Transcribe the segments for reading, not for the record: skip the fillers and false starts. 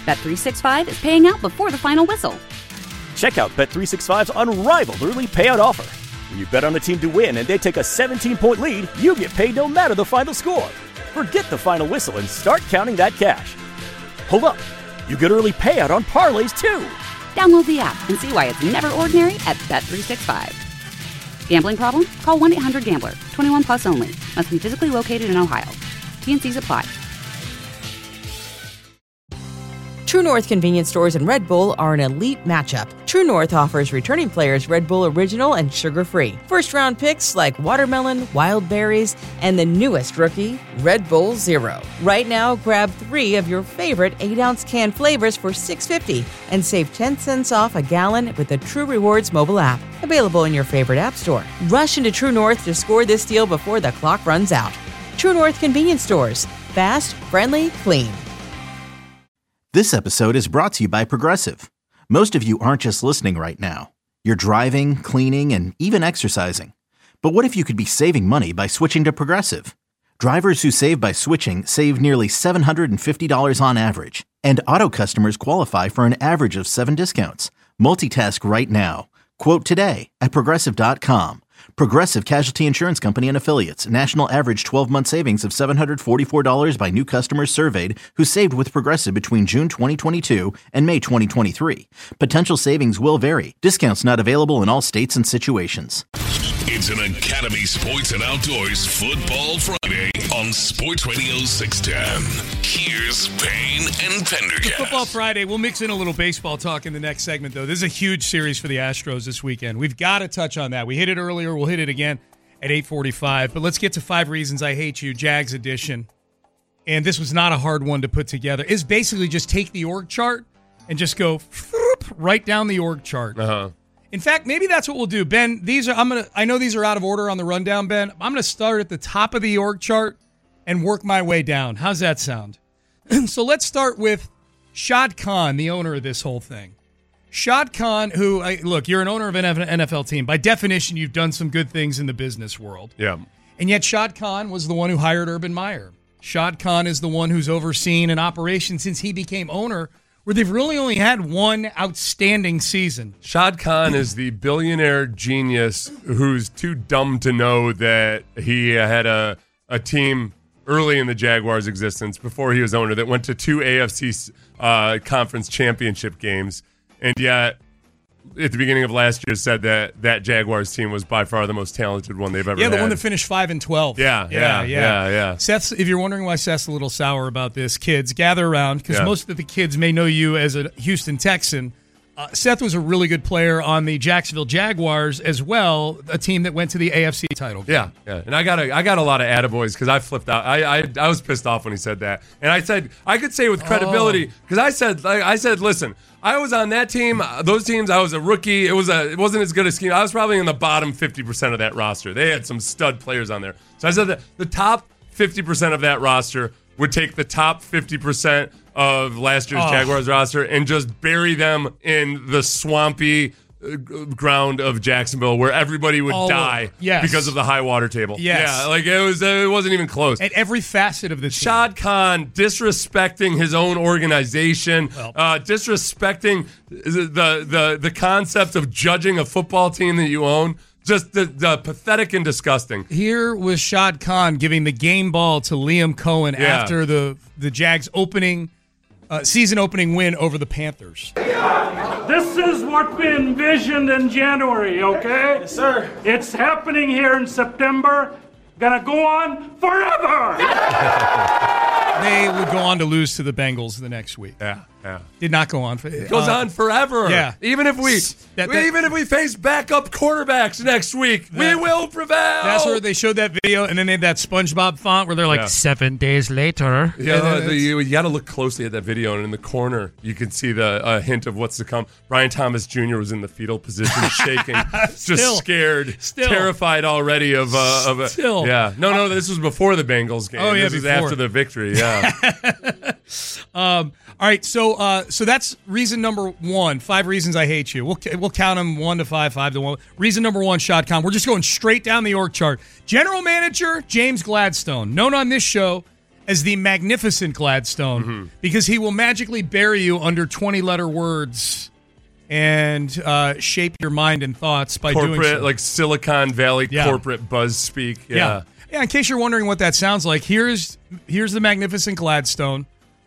Bet365 is paying out before the final whistle. Check out Bet365's unrivaled early payout offer. When you bet on a team to win and they take a 17-point lead, you get paid no matter the final score. Forget the final whistle and start counting that cash. Hold up. You get early payout on parlays, too. Download the app and see why it's never ordinary at Bet365. Gambling problem? Call 1-800-GAMBLER. 21 plus only. Must be physically located in Ohio. T&Cs apply. True North convenience stores and Red Bull are an elite matchup. True North offers returning players Red Bull Original and sugar-free. First-round picks like watermelon, wild berries, and the newest rookie, Red Bull Zero. Right now, grab 3 of your favorite 8-ounce can flavors for $6.50 and save 10 cents off a gallon with the True Rewards mobile app. Available in your favorite app store. Rush into True North to score this deal before the clock runs out. True North convenience stores. Fast, friendly, clean. This episode is brought to you by Progressive. Most of you aren't just listening right now. You're driving, cleaning, and even exercising. But what if you could be saving money by switching to Progressive? Drivers who save by switching save nearly $750 on average. And auto customers qualify for an average of 7 discounts. Multitask right now. Quote today at Progressive.com. Progressive Casualty Insurance Company and Affiliates. National average 12-month savings of $744 by new customers surveyed who saved with Progressive between June 2022 and May 2023. Potential savings will vary. Discounts not available in all states and situations. It's an Academy Sports and Outdoors Football Friday on Sports Radio 610. Here's Payne and Pendergast. Football Friday. We'll mix in a little baseball talk in the next segment, though. This is a huge series for the Astros this weekend. We've got to touch on that. We hit it earlier. We'll hit it again at 8:45. But let's get to 5 Reasons I Hate You, Jags edition. And this was not a hard one to put together. It's basically just take the org chart and just go right down the org chart. Uh-huh. In fact, maybe that's what we'll do. Ben, I know these are out of order on the rundown, Ben. I'm going to start at the top of the org chart and work my way down. How's that sound? So let's start with Shad Khan, the owner of this whole thing. Shad Khan, look, you're an owner of an NFL team. By definition, you've done some good things in the business world. Yeah. And yet Shad Khan was the one who hired Urban Meyer. Shad Khan is the one who's overseen an operation since he became owner where they've really only had one outstanding season. Shad Khan is the billionaire genius who's too dumb to know that he had a team early in the Jaguars' existence before he was owner that went to 2 AFC conference championship games, and yet at the beginning of last year said that Jaguars team was by far the most talented one they've ever had. Yeah, the one that finished 5-12. Yeah. Seth's, if you're wondering why Seth's a little sour about this, kids, gather around, because most of the kids may know you as a Houston Texan. Seth was a really good player on the Jacksonville Jaguars as well, a team that went to the AFC title game. Yeah. And I got a lot of attaboys because I flipped out. I was pissed off when he said that. And I said, I could say with credibility, because I said, listen, I was on that team, those teams, I was a rookie. It wasn't as good a scheme. I was probably in the bottom 50% of that roster. They had some stud players on there. So I said that the top 50% of that roster would take the top 50% of last year's Jaguars roster and just bury them in the swampy ground of Jacksonville where everybody would die because of the high water table. Yes. Yeah, like it wasn't even close. At every facet of the team. Shad Khan disrespecting his own organization, disrespecting the concept of judging a football team that you own. Just the pathetic and disgusting. Here was Shad Khan giving the game ball to Liam Cohen after the Jags season opening win over the Panthers. This is what we envisioned in January, okay? Yes, sir. It's happening here in September. Gonna go on forever. They would go on to lose to the Bengals the next week. Yeah. Did not go on. It goes on forever. Yeah. Even if we face backup quarterbacks next week, we will prevail. That's where they showed that video, and then they had that SpongeBob font where they're like, 7 days later. Yeah, you got to look closely at that video, and in the corner, you can see the hint of what's to come. Brian Thomas Jr. was in the fetal position, shaking, just scared, terrified already of Still. Yeah. No, this was before the Bengals game. Oh, yeah, this was after the victory, yeah. All right, so that's reason number 1. 5 reasons I hate you. We'll count them 1 to 5, 5 to 1. Reason number 1, Shad Khan. We're just going straight down the org chart. General Manager James Gladstone, known on this show as the magnificent Gladstone because he will magically bury you under 20-letter words and shape your mind and thoughts by doing corporate, so. like Silicon Valley corporate buzz speak. Yeah. In case you're wondering what that sounds like, here's the magnificent Gladstone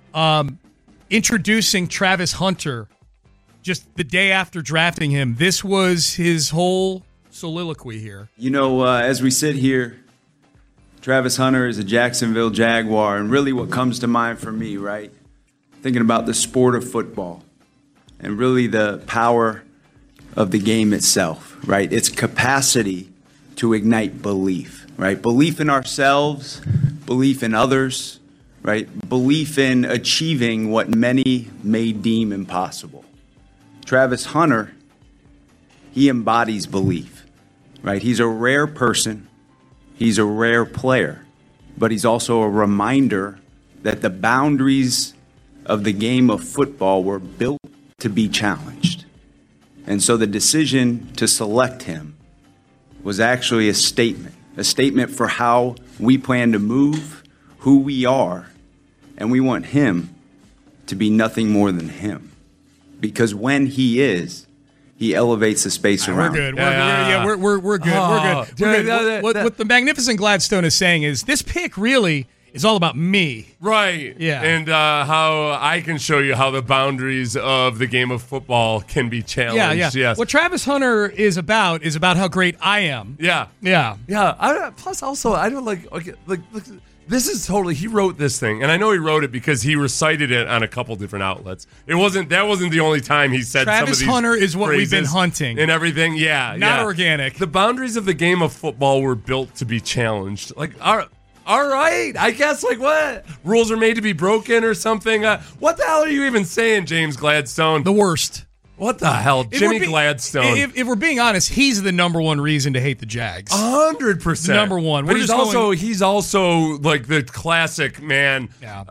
introducing Travis Hunter just the day after drafting him. This was his whole soliloquy here. You know, as we sit here, Travis Hunter is a Jacksonville Jaguar, and really what comes to mind for me, right? Thinking about the sport of football and really the power of the game itself, right? Its capacity to ignite belief, right? Belief in ourselves, belief in others, right? Belief in achieving what many may deem impossible. Travis Hunter, he embodies belief, right? He's a rare person. He's a rare player, but he's also a reminder that the boundaries of the game of football were built to be challenged. And so the decision to select him was actually a statement for how we plan to move, who we are, and we want him to be nothing more than him. Because when he is, he elevates the space around. We're good. We're good. We're good. What the magnificent Gladstone is saying is this pick really is all about me. Right. Yeah. And how I can show you how the boundaries of the game of football can be challenged. Yeah. Yes. What Travis Hunter is about how great I am. Yeah. Yeah. Plus, also, I don't like this is totally. He wrote this thing, and I know he wrote it because he recited it on a couple different outlets. That wasn't the only time he said Travis some of these Hunter is what we've been phrases hunting and everything. Yeah, not organic. The boundaries of the game of football were built to be challenged. Like, all right, I guess. Like, what rules are made to be broken or something? What the hell are you even saying, James Gladstone? The worst. What the hell, Jimmy Gladstone? If we're being honest, he's the number one reason to hate the Jags. 100%. Number one. But he's also like the classic man. Yeah.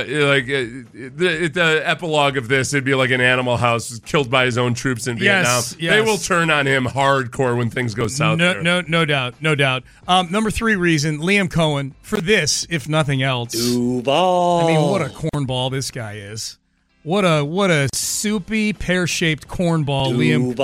The epilogue of this, it'd be like an Animal House killed by his own troops in Vietnam. Yes. They will turn on him hardcore when things go south. No doubt. Number 3 reason, Liam Cohen, for this, if nothing else. Duval. I mean, what a cornball this guy is. What a soupy, pear-shaped cornball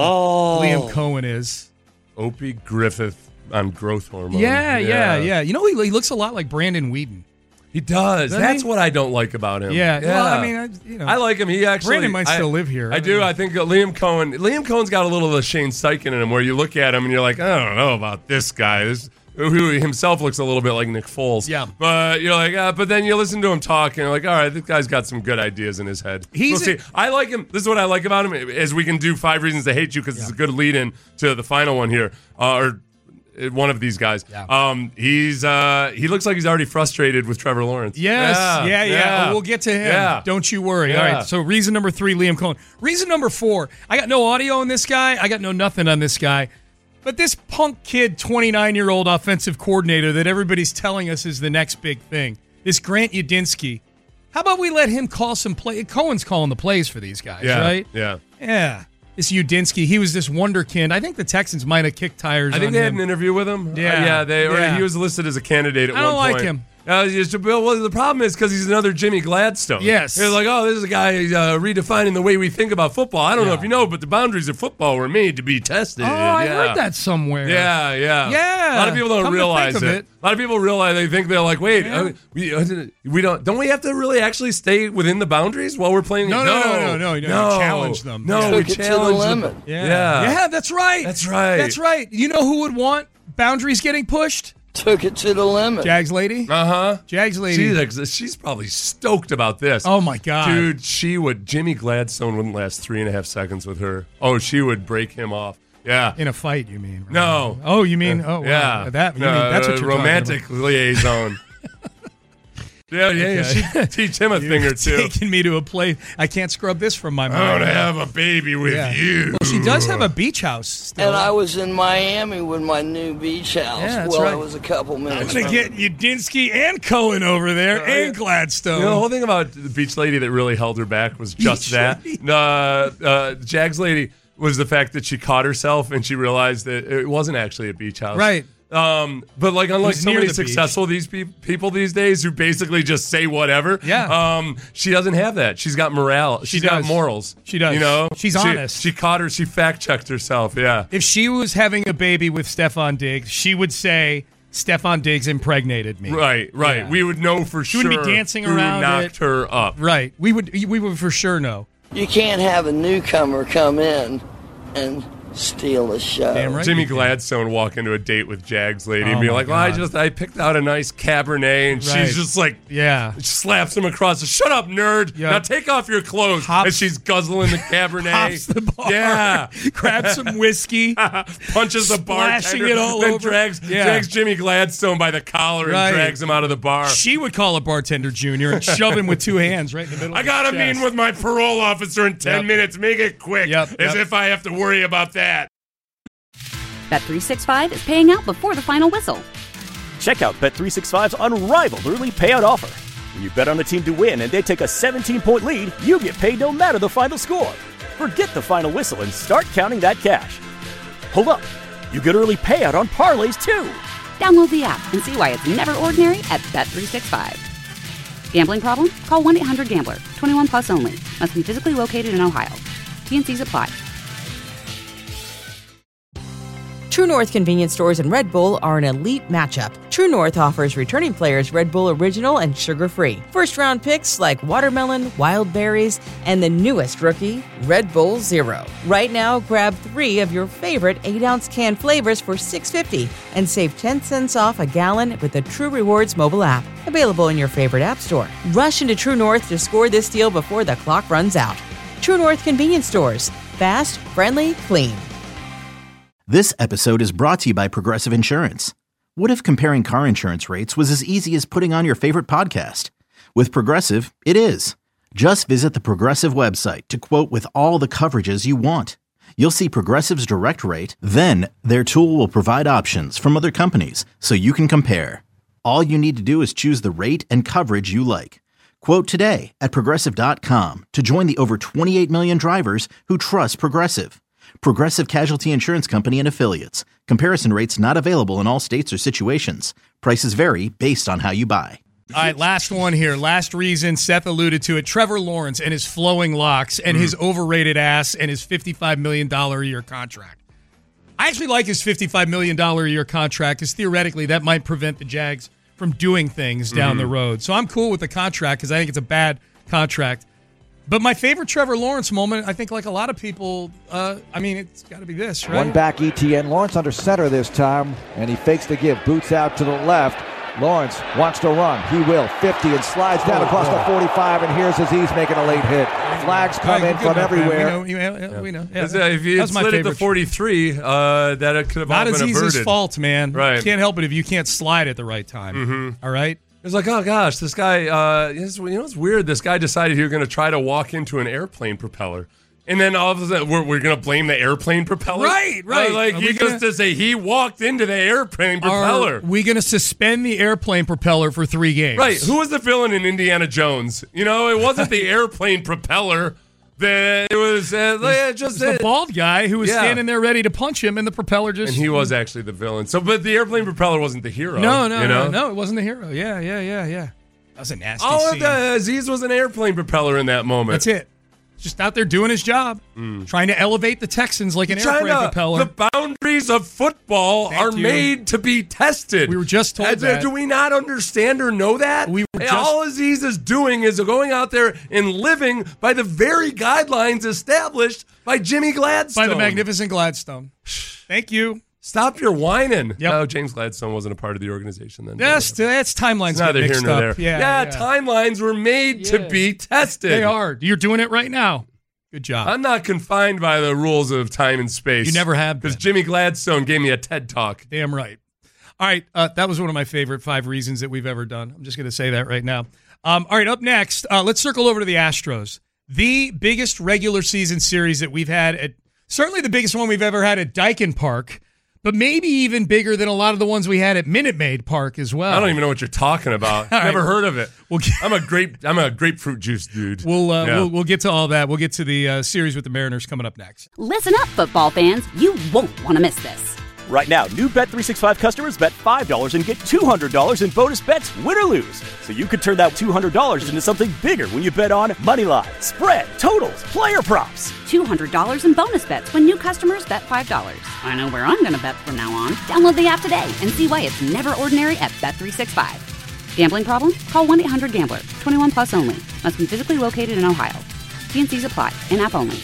Liam Cohen is. Opie Griffith on growth hormone. Yeah. You know, he looks a lot like Brandon Whedon. He does. Doesn't That's he? what I don't like about him. Yeah. Well, I mean, I like him. He actually. Brandon might still live here. I do. I think Liam Cohen's got a little of the Shane Steichen in him, where you look at him and you're like, I don't know about this guy. Who himself looks a little bit like Nick Foles. Yeah. But you're like, but then you listen to him talk and you're like, all right, this guy's got some good ideas in his head. We'll see. I like him. This is what I like about him, as we can do 5 reasons to hate you, because it's a good lead-in to the final one here, or one of these guys. Yeah. He looks like he's already frustrated with Trevor Lawrence. Yes. Yeah. We'll get to him. Yeah. Don't you worry. Yeah. All right. So reason number 3, Liam Cohen. Reason number 4, I got no audio on this guy. I got no nothing on this guy. But this punk kid, 29-year-old offensive coordinator that everybody's telling us is the next big thing, this Grant Udinski, how about we let him call some play? Cohen's calling the plays for these guys, right? Yeah. This Udinski, he was this wonderkind. I think the Texans might have kicked tires on him. I think they had an interview with him. He was listed as a candidate at one point. I don't like him. Well, the problem is because he's another Jimmy Gladstone. Yes. They're like, this is a guy redefining the way we think about football. I don't know if you know, but the boundaries of football were made to be tested. Oh, I heard that somewhere. Yeah. A lot of people don't realize it. A lot of people realize, they think they're like, wait, we don't we have to really actually stay within the boundaries while we're playing? No. You challenge them. No, we challenge them. Yeah, that's right. That's right. You know who would want boundaries getting pushed? Took it to the limit. Jags lady? Jags lady. She's probably stoked about this. Oh, my God. Dude, Jimmy Gladstone wouldn't last 3.5 seconds with her. Oh, she would break him off. Yeah. In a fight, you mean? Right? No. Oh, you mean? Oh, wow. Yeah. That's what you're romantic talking liaison. Yeah, she'd teach him a thing or two. Taking me to a place. I can't scrub this from my mind. I want to have a baby with you. Well, she does have a beach house still. And I was in Miami with my new beach house. Yeah, that's I right. was a couple minutes. I'm going to get Udinski and Cohen over there and Gladstone. The whole thing about the beach lady that really held her back was just that. Jags lady was the fact that she caught herself and she realized that it wasn't actually a beach house. Right. But like, unlike Who's so near many the successful these people these days who basically just say whatever. Yeah. She doesn't have that. She's got morale. She's got morals. She does. You know, She's honest. She caught her. She fact checked herself. Yeah. If she was having a baby with Stefan Diggs, she would say Stefan Diggs impregnated me. Right. Yeah. We would know for She sure. wouldn't be dancing who around knocked her up. Right. We would for sure know. You can't have a newcomer come in and steal the show. Damn right. Jimmy Gladstone walk into a date with Jags lady and Oh be my like, well, God. I picked out a nice Cabernet, and Right. she's just like, Yeah. slaps him across the, shut up, nerd. Yeah. Now take off your clothes. Hops- and she's guzzling the Cabernet. Hops the bar. Yeah. Grabs some whiskey. Punches the bartender. Splashing it all then over. drags Jimmy Gladstone by the collar Right. and drags him out of the bar. She would call a bartender junior and shove him with two hands right in the middle I of got a his chest. meeting with my parole officer in 10 Yep. minutes. Make it quick. Yep, As yep. if I have to worry about that. Bet365 is paying out before the final whistle. Check out Bet365's unrivaled early payout offer. When you bet on a team to win and they take a 17-point lead, you get paid no matter the final score. Forget the final whistle and start counting that cash. Hold up. You get early payout on parlays too. Download the app and see why it's never ordinary at Bet365. Gambling problem? Call 1-800-GAMBLER. 21 plus only. Must be physically located in Ohio. T&Cs apply. True North convenience stores and Red Bull are an elite matchup. True North offers returning players Red Bull Original and sugar-free. First-round picks like watermelon, wild berries, and the newest rookie, Red Bull Zero. Right now, grab 3 of your favorite 8-ounce can flavors for $6.50 and save 10 cents off a gallon with the True Rewards mobile app. Available in your favorite app store. Rush into True North to score this deal before the clock runs out. True North convenience stores. Fast, friendly, clean. This episode is brought to you by Progressive Insurance. What if comparing car insurance rates was as easy as putting on your favorite podcast? With Progressive, it is. Just visit the Progressive website to quote with all the coverages you want. You'll see Progressive's direct rate, then their tool will provide options from other companies so you can compare. All you need to do is choose the rate and coverage you like. Quote today at Progressive.com to join the over 28 million drivers who trust Progressive. Progressive Casualty Insurance Company and Affiliates. Comparison rates not available in all states or situations. Prices vary based on how you buy. All right, last one here. Last reason, Seth alluded to it. Trevor Lawrence and his flowing locks and his overrated ass and his $55 million a year contract. I actually like his $55 million a year contract because theoretically that might prevent the Jags from doing things down the road. So I'm cool with the contract because I think it's a bad contract. But my favorite Trevor Lawrence moment, I think like a lot of people, it's got to be this, right? One back ETN. Lawrence under center this time, and he fakes the give. Boots out to the left. Lawrence wants to run. He will. 50 and slides down across the 45, and here's Aziz making a late hit. Flags come in from everywhere. We know. Yeah, If you that was my slid at the favorite. 43, that it could have all Not been Aziz's averted. fault, man. Right. You can't help it if you can't slide at the right time. All right? It's like, oh gosh, this guy. It's weird. This guy decided he was going to try to walk into an airplane propeller, and then all of a sudden we're going to blame the airplane propeller. Right. Like Are he we goes gonna- to say he walked into the airplane propeller. Are we going to suspend the airplane propeller for 3 games? Right. Who was the villain in Indiana Jones? It wasn't the airplane propeller. It was just the bald guy who was Yeah. standing there ready to punch him, and the propeller just. And he was actually the villain. So, but the airplane propeller wasn't the hero. No, it wasn't the hero. Yeah. That was a nasty scene. Aziz was an airplane propeller in that moment. That's it. Just out there doing his job, trying to elevate the Texans like an airplane propeller. The boundaries of football Thank are you. made to be tested. We were just told that. Do we not understand or know that? All Aziz is doing is going out there and living by the very guidelines established by Jimmy Gladstone. By the magnificent Gladstone. Thank you. Stop your whining. Yep. No, James Gladstone wasn't a part of the organization then. Yes, that's timelines It's get neither here mixed nor up. there. Yeah, timelines were made to be tested. They are. You're doing it right now. Good job. I'm not confined by the rules of time and space. You never have been. Because Jimmy Gladstone gave me a TED Talk. Damn right. All right, that was one of my favorite 5 reasons that we've ever done. I'm just going to say that right now. All right, up next, let's circle over to the Astros. The biggest regular season series that we've had, certainly the biggest one we've ever had at Daikin Park, but maybe even bigger than a lot of the ones we had at Minute Maid Park as well. I don't even know what you're talking about. All Never right. heard of it. I'm a grapefruit juice dude. We'll get to all that. We'll get to the series with the Mariners coming up next. Listen up, football fans. You won't want to miss this. Right now, new Bet365 customers bet $5 and get $200 in bonus bets, win or lose. So you could turn that $200 into something bigger when you bet on moneyline, spread, totals, player props. $200 in bonus bets when new customers bet $5. I know where I'm going to bet from now on. Download the app today and see why it's never ordinary at Bet365. Gambling problem? Call 1-800-GAMBLER. 21 plus only. Must be physically located in Ohio. T&Cs apply. In-app only.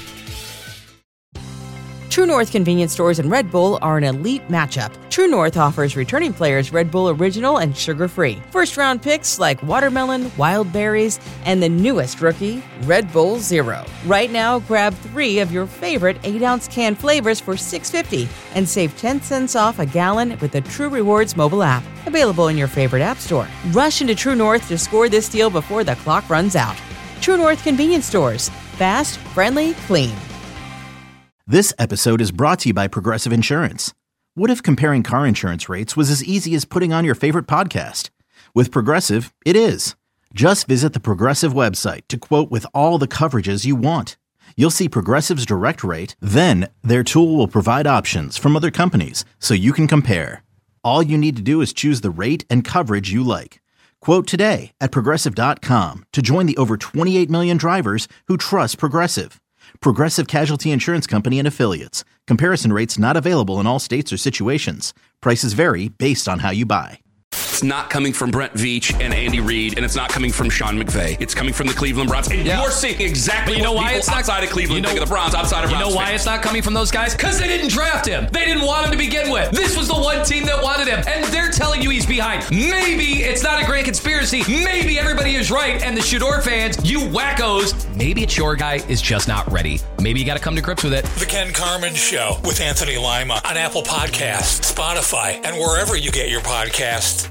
True North convenience stores and Red Bull are an elite matchup. True North offers returning players Red Bull Original and sugar-free. First-round picks like watermelon, wild berries, and the newest rookie, Red Bull Zero. Right now, grab 3 of your favorite 8-ounce can flavors for $6.50 and save 10 cents off a gallon with the True Rewards mobile app. Available in your favorite app store. Rush into True North to score this deal before the clock runs out. True North convenience stores. Fast, friendly, clean. This episode is brought to you by Progressive Insurance. What if comparing car insurance rates was as easy as putting on your favorite podcast? With Progressive, it is. Just visit the Progressive website to quote with all the coverages you want. You'll see Progressive's direct rate, then their tool will provide options from other companies so you can compare. All you need to do is choose the rate and coverage you like. Quote today at Progressive.com to join the over 28 million drivers who trust Progressive. Progressive Casualty Insurance Company and Affiliates. Comparison rates not available in all states or situations. Prices vary based on how you buy. It's not coming from Brent Veach and Andy Reid, and it's not coming from Sean McVay. It's coming from the Cleveland Browns. And you're seeing exactly what people outside of Cleveland think of the Browns, outside of Browns. You know why it's not coming from those guys? Because they didn't draft him. They didn't want him to begin with. This was the one team that wanted him, and they're telling you he's behind. Maybe it's not a great conspiracy. Maybe everybody is right, and the Shador fans, you wackos, maybe it's your guy is just not ready. Maybe you got to come to grips with it. The Ken Carman Show with Anthony Lima on Apple Podcasts, Spotify, and wherever you get your podcasts.